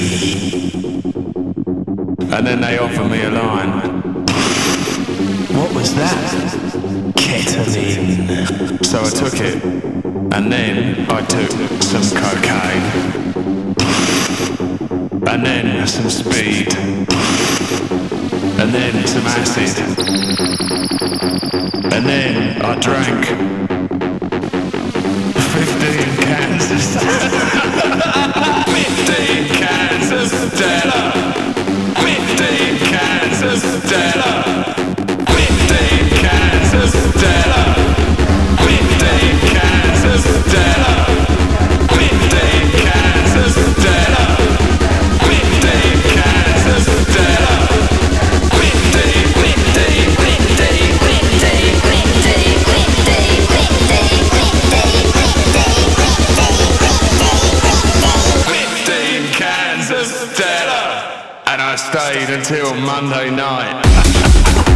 And then they offered me a line. What was that? Ketamine. So I took it. And then I took some cocaine. And then some speed. And then some acid. And then I drank 15 cans of 15 cans of Stella. 15 cans of Stella. 15 cans of Stella. 15 cans of Stella. 15 cans of Stella. 15 cans of Stella. 15, 15, 15, 15, 15 cans of Stella. And I stayed until Monday night.